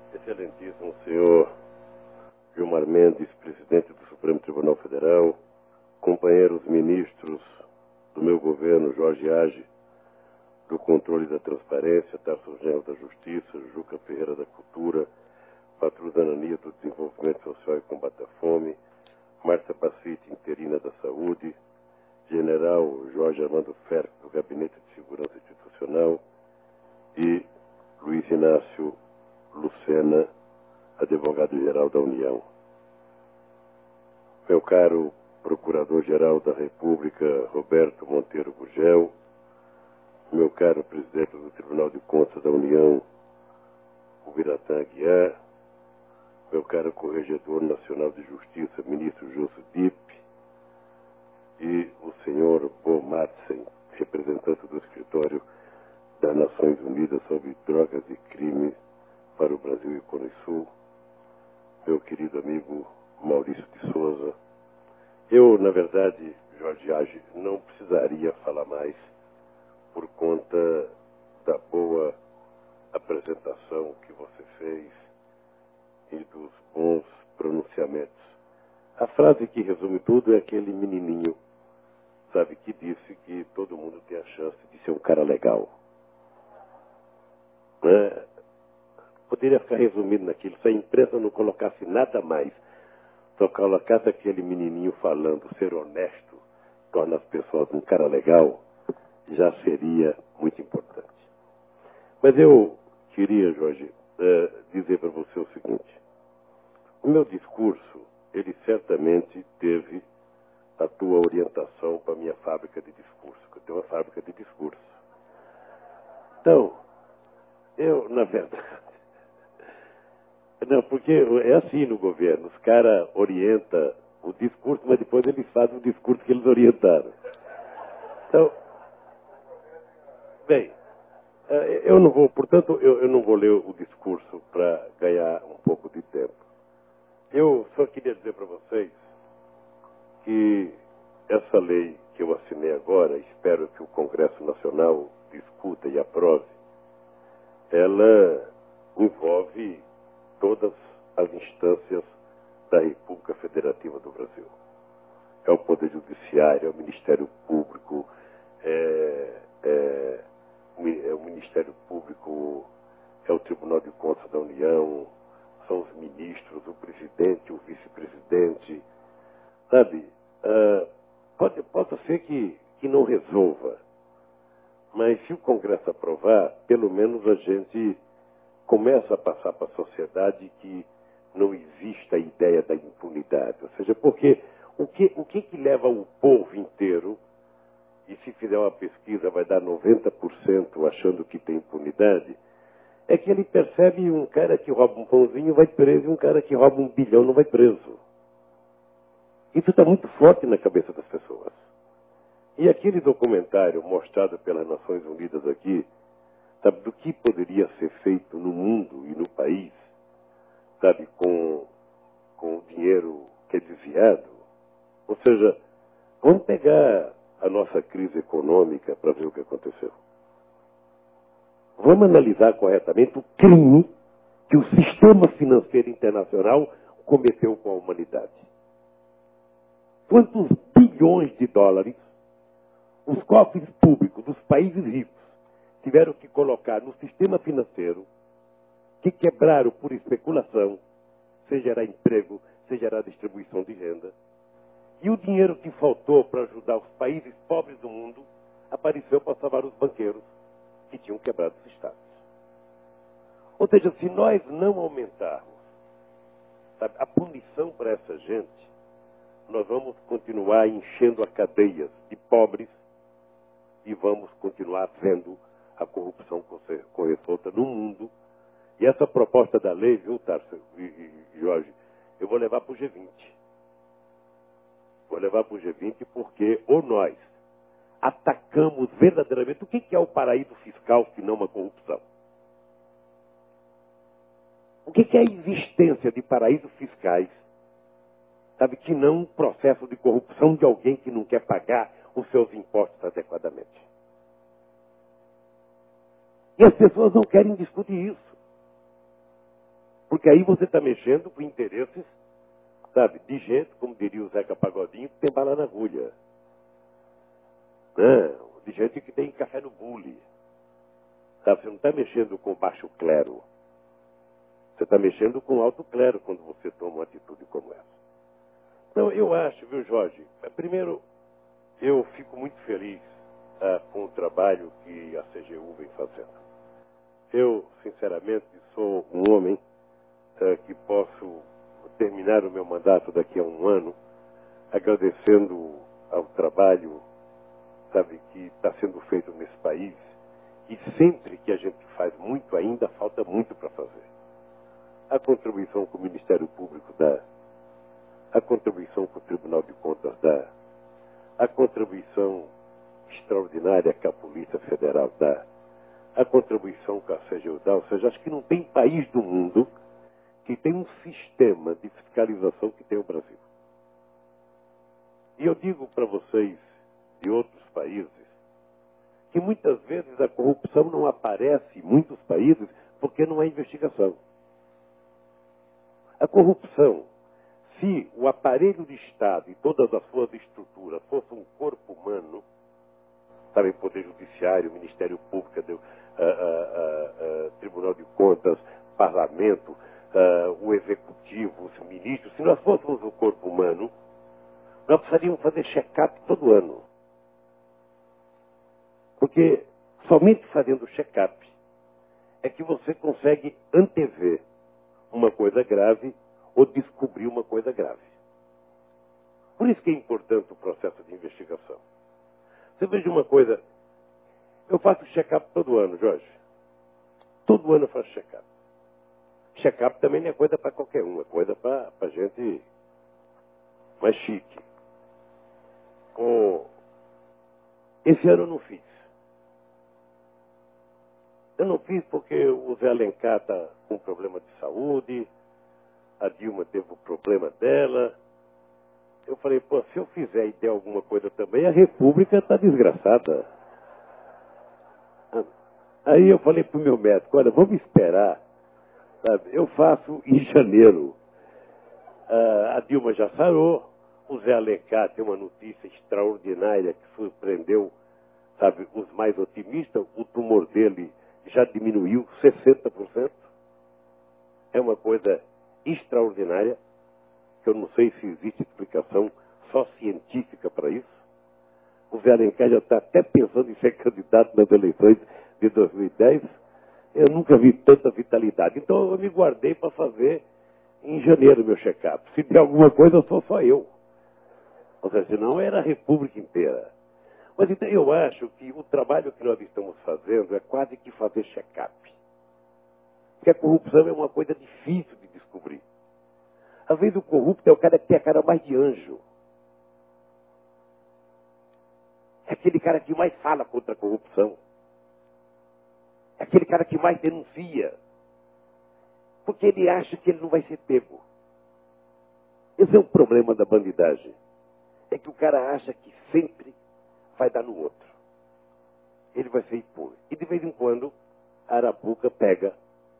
Excelentíssimo senhor Gilmar Mendes, presidente do Supremo Tribunal Federal, companheiros ministros do meu governo, Jorge Age, do Controle da Transparência, Tarso Genro da Justiça, Juca Ferreira da Cultura, Patrulha Anania do Desenvolvimento Social e Combate à Fome, Márcia Pacite, interina da Saúde, General Jorge Armando Ferro, do Gabinete de Segurança Institucional, e Luiz Inácio Lucena, advogado-geral da União. Meu caro Procurador-Geral da República, Roberto Monteiro Gurgel, meu caro Presidente do Tribunal de Contas da União, Ubiratã Aguiar, meu caro Corregedor Nacional de Justiça, Ministro José Dip, e o senhor Bo Madsen, representante do Escritório das Nações Unidas sobre Drogas e Crimes para o Brasil e Cone Sul, meu querido amigo Maurício de Souza. Eu, na verdade, Jorge Age, não precisaria falar mais por conta da boa apresentação que você fez e dos bons pronunciamentos. A frase que resume tudo é aquele menininho, sabe, que disse que todo mundo tem a chance de ser um cara legal. Poderia ficar resumido naquilo, se a imprensa não colocasse nada mais, só colocasse aquele menininho falando, ser honesto, torna as pessoas um cara legal, já seria muito importante. Mas eu queria, Jorge, dizer para você o seguinte. O meu discurso, ele certamente teve a tua orientação para a minha fábrica de discurso, que eu tenho uma fábrica de discurso. Então, eu, na verdade... Não, porque é assim no governo, os caras orientam o discurso, mas depois eles fazem o discurso que eles orientaram. Então, bem, eu não vou, portanto, eu não vou ler o discurso para ganhar um pouco de tempo. Eu só queria dizer para vocês que essa lei que eu assinei agora, espero que o Congresso Nacional discuta e aprove, ela envolve todas as instâncias da República Federativa do Brasil. É o Poder Judiciário, é o Ministério Público, é o Ministério Público, é o Tribunal de Contas da União, são os ministros, o presidente, o vice-presidente. Sabe, pode ser que não resolva, mas se o Congresso aprovar, pelo menos a gente começa a passar para a sociedade que não existe a ideia da impunidade. Ou seja, porque o que leva o povo inteiro, e se fizer uma pesquisa vai dar 90% achando que tem impunidade, é que ele percebe um cara que rouba um pãozinho vai preso e um cara que rouba 1 bilhão não vai preso. Isso está muito forte na cabeça das pessoas. E aquele documentário mostrado pelas Nações Unidas aqui, sabe, do que poderia ser feito no mundo e no país, sabe, com o dinheiro que é desviado. Ou seja, vamos pegar a nossa crise econômica para ver o que aconteceu. Vamos analisar corretamente o crime que o sistema financeiro internacional cometeu com a humanidade. Quantos bilhões de dólares os cofres públicos dos países ricos tiveram que colocar no sistema financeiro, que quebraram por especulação, seja gerar emprego, seja gerar distribuição de renda. E o dinheiro que faltou para ajudar os países pobres do mundo apareceu para salvar os banqueiros que tinham quebrado os estados. Ou seja, se nós não aumentarmos, sabe, a punição para essa gente, nós vamos continuar enchendo a cadeias de pobres e vamos continuar vendo a corrupção correr solta no mundo. E essa proposta da lei, viu, Tarso e Jorge, eu vou levar para o G20. Vou levar para o G20 porque ou nós atacamos verdadeiramente o que é o paraíso fiscal, se não uma corrupção. O que é a existência de paraísos fiscais, sabe, que não um processo de corrupção de alguém que não quer pagar os seus impostos adequadamente. E as pessoas não querem discutir isso. Porque aí você está mexendo com interesses, sabe, de gente, como diria o Zeca Pagodinho, que tem bala na agulha. Não, de gente que tem café no bule. Sabe, você não está mexendo com baixo clero. Você está mexendo com alto clero quando você toma uma atitude como essa. Então, eu acho, viu, Jorge? Primeiro, eu fico muito feliz com o trabalho que a CGU vem fazendo. Eu, sinceramente, sou um homem que posso terminar o meu mandato daqui a um ano agradecendo ao trabalho, sabe, que está sendo feito nesse país. E sempre que a gente faz muito, ainda falta muito para fazer. A contribuição que o Ministério Público dá, a contribuição que o Tribunal de Contas dá, a contribuição extraordinária que a Polícia Federal dá, a contribuição que a CGU dá, ou seja, acho que não tem país do mundo que tem um sistema de fiscalização que tem o Brasil. E eu digo para vocês de outros países que muitas vezes a corrupção não aparece em muitos países porque não há investigação. A corrupção, se o aparelho de Estado e todas as suas estruturas fossem um corpo humano, sabe, Poder Judiciário, Ministério Público, Tribunal de Contas, Parlamento, o Executivo, os ministros, se nós fôssemos um corpo humano, nós precisaríamos fazer check-up todo ano. Porque somente fazendo check-up é que você consegue antever uma coisa grave ou descobrir uma coisa grave. Por isso que é importante o processo de investigação. Você veja uma coisa, eu faço check-up todo ano, Jorge. Todo ano eu faço check-up. Check-up também não é coisa para qualquer um, é coisa para gente mais chique. Esse ano eu não fiz. Eu não fiz porque o Zé Alencar está com problema de saúde, a Dilma teve o problema dela. Eu falei, pô, se eu fizer e der alguma coisa também, a República está desgraçada. Aí eu falei para o meu médico, olha, vamos esperar, sabe? Eu faço em janeiro. A Dilma já sarou, o Zé Alencar tem uma notícia extraordinária que surpreendeu, sabe, os mais otimistas, o tumor dele já diminuiu 60%. É uma coisa extraordinária, que eu não sei se existe explicação só científica para isso. O Zé Alencar já está até pensando em ser candidato nas eleições de 2010. Eu nunca vi tanta vitalidade. Então eu me guardei para fazer em janeiro meu check-up. Se der alguma coisa, sou só eu. Ou seja, senão era a República inteira. Mas então eu acho que o trabalho que nós estamos fazendo é quase que fazer check-up. Porque a corrupção é uma coisa difícil de descobrir. Às vezes o corrupto é o cara que tem a cara mais de anjo. É aquele cara que mais fala contra a corrupção. É aquele cara que mais denuncia. Porque ele acha que ele não vai ser pego. Esse é o problema da bandidagem. É que o cara acha que sempre vai dar no outro. Ele vai ser impune. E de vez em quando, a arapuca pega,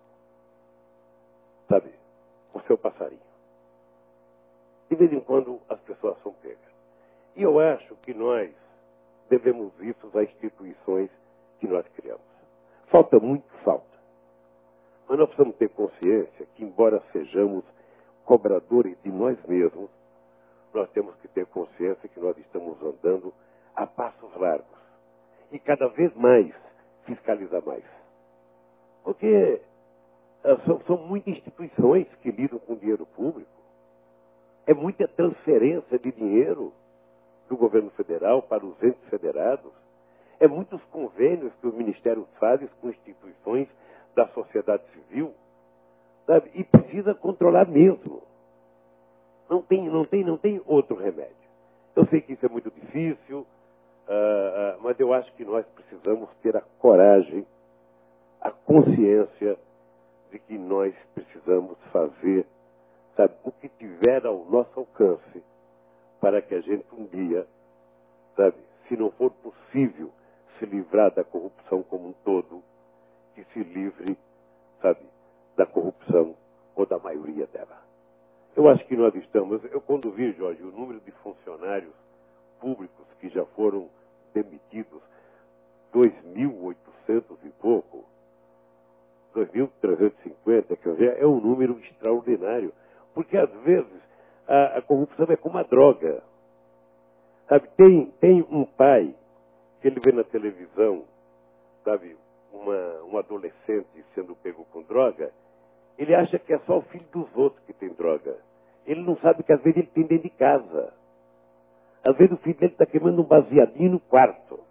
sabe, o seu passarinho. De vez em quando, as pessoas são pegas. E eu acho que nós devemos isso às instituições que nós criamos. Falta muito, falta. Mas nós precisamos ter consciência que, embora sejamos cobradores de nós mesmos, nós temos que ter consciência que nós estamos andando a passos largos. E cada vez mais fiscalizar mais. Porque são muitas instituições que lidam com dinheiro público. É muita transferência de dinheiro do governo federal para os entes federados. É muitos convênios que o Ministério faz com instituições da sociedade civil. Sabe? E precisa controlar mesmo. Não tem outro remédio. Eu sei que isso é muito difícil, mas eu acho que nós precisamos ter a coragem, a consciência de que nós precisamos fazer, sabe, o que tiver ao nosso alcance para que a gente um dia, sabe, se não for possível se livrar da corrupção como um todo, que se livre, sabe, da corrupção ou da maioria dela. Eu acho que nós estamos... Eu, quando vi, Jorge, o número de funcionários públicos que já foram demitidos, 2.800 e pouco, 2.350, quer dizer, é um número extraordinário. Porque, às vezes, a corrupção é como a droga. Sabe, tem um pai que ele vê na televisão, sabe, um adolescente sendo pego com droga, ele acha que é só o filho dos outros que tem droga. Ele não sabe que às vezes ele tem dentro de casa. Às vezes o filho dele está queimando um baseadinho no quarto.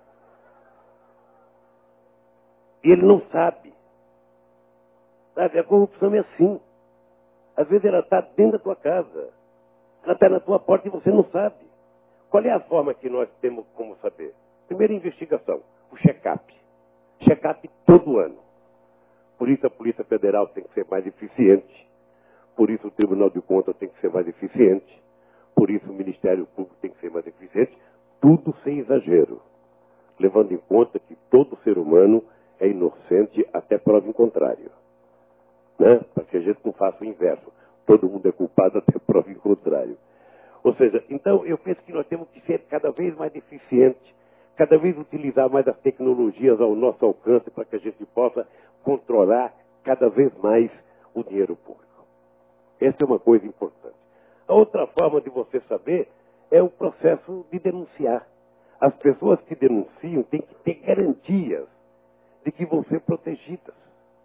E ele não sabe. Sabe, a corrupção é assim. Às vezes ela está dentro da tua casa. Ela está na tua porta e você não sabe. Qual é a forma que nós temos como saber? Primeira investigação, o check-up. Check-up todo ano. Por isso a Polícia Federal tem que ser mais eficiente. Por isso o Tribunal de Contas tem que ser mais eficiente. Por isso o Ministério Público tem que ser mais eficiente. Tudo sem exagero. Levando em conta que todo ser humano é inocente até prova em contrário. Né? Para que a gente não faça o inverso. Todo mundo é culpado até prova em contrário. Ou seja, então eu penso que nós temos que ser cada vez mais eficientes, cada vez utilizar mais as tecnologias ao nosso alcance para que a gente possa controlar cada vez mais o dinheiro público. Essa é uma coisa importante. A outra forma de você saber é o processo de denunciar. As pessoas que denunciam têm que ter garantias de que vão ser protegidas.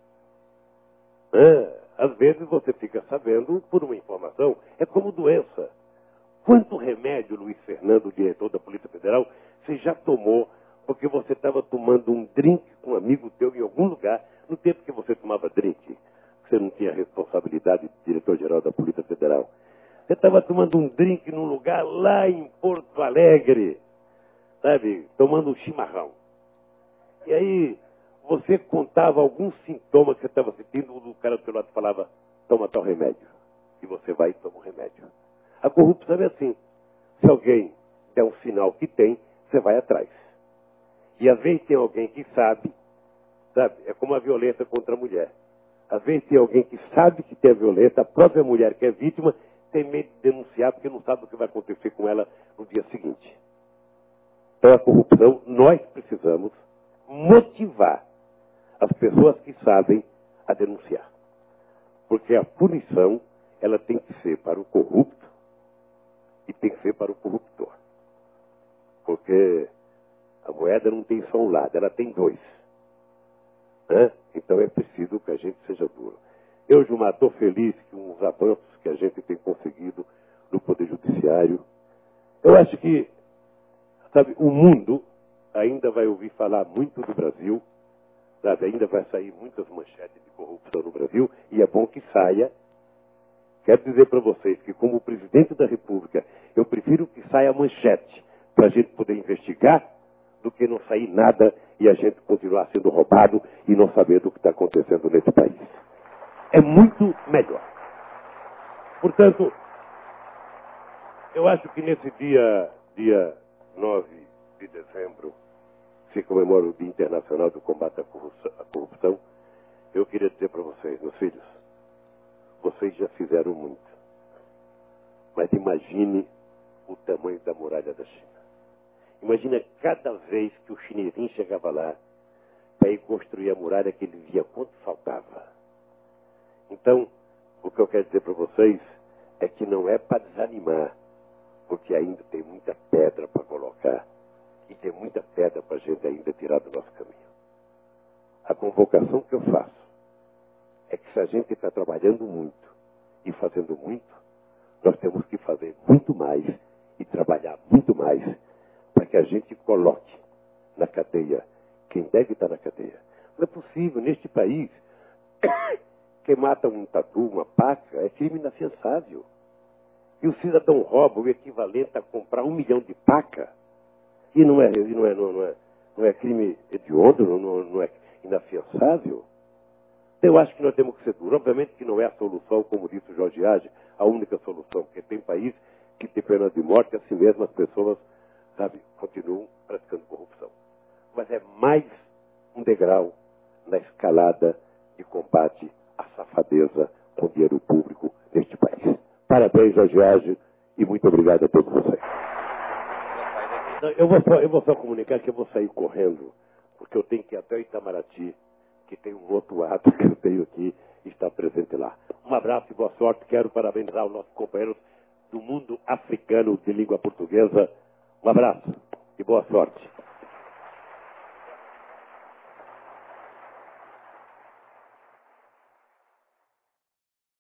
Às vezes você fica sabendo por uma informação, é como doença. Quanto remédio, Luiz Fernando, diretor da Polícia Federal, você já tomou porque você estava tomando um drink com um amigo teu em algum lugar, no tempo que você tomava drink? Você não tinha responsabilidade de diretor-geral da Polícia Federal. Você estava tomando um drink num lugar lá em Porto Alegre, sabe, tomando um chimarrão. E aí você contava algum sintoma que você estava sentindo, o cara do seu lado falava, toma tal remédio. E você vai e toma o remédio. A corrupção é assim. Se alguém der um sinal que tem, você vai atrás. E às vezes tem alguém que sabe, é como a violência contra a mulher. Às vezes tem alguém que sabe que tem a violência, a própria mulher que é vítima, tem medo de denunciar porque não sabe o que vai acontecer com ela no dia seguinte. Então a corrupção, nós precisamos motivar as pessoas que sabem a denunciar. Porque a punição, ela tem que ser para o corrupto e tem que ser para o corruptor. Porque a moeda não tem só um lado, ela tem dois. Né? Então é preciso que a gente seja duro. Eu, Gilmar, estou feliz com os avanços que a gente tem conseguido no Poder Judiciário. Eu acho que, sabe, o mundo ainda vai ouvir falar muito do Brasil, sabe? Ainda vai sair muitas manchetes de corrupção no Brasil, e é bom que saia. Quero dizer para vocês que, como presidente da República, eu prefiro que saia manchete para a gente poder investigar do que não sair nada e a gente continuar sendo roubado e não saber do que está acontecendo nesse país. É muito melhor. Portanto, eu acho que nesse dia 9 de dezembro, se comemora o Dia Internacional do Combate à Corrupção, eu queria dizer para vocês, meus filhos, vocês já fizeram muito. Mas imagine o tamanho da muralha da China. Imagina cada vez que o chinesinho chegava lá para ir construir a muralha, que ele via quanto faltava. Então, o que eu quero dizer para vocês é que não é para desanimar, porque ainda tem muita pedra para colocar e tem muita pedra para a gente ainda tirar do nosso caminho. A convocação que eu faço é que se a gente está trabalhando muito e fazendo muito, nós temos que fazer muito mais e trabalhar muito mais para que a gente coloque na cadeia quem deve estar na cadeia. Não é possível, neste país, quem mata um tatu, uma paca, é crime inafiançável. E o cidadão rouba o equivalente a comprar 1 milhão de paca. E não é crime hediondo, não é inafiançável. Eu acho que nós temos que ser duros. Obviamente que não é a solução, como disse o Jorge Age, a única solução, porque tem país que tem pena de morte, assim mesmo as pessoas, sabe, continuam praticando corrupção. Mas é mais um degrau na escalada de combate à safadeza com dinheiro público neste país. Parabéns, Jorge George, e muito obrigado a todos vocês. Eu vou só comunicar que eu vou sair correndo, porque eu tenho que ir até o Itamaraty, que tem um outro ato que eu tenho aqui e está presente lá. Um abraço e boa sorte. Quero parabenizar os nossos companheiros do mundo africano de língua portuguesa. Um abraço e boa sorte.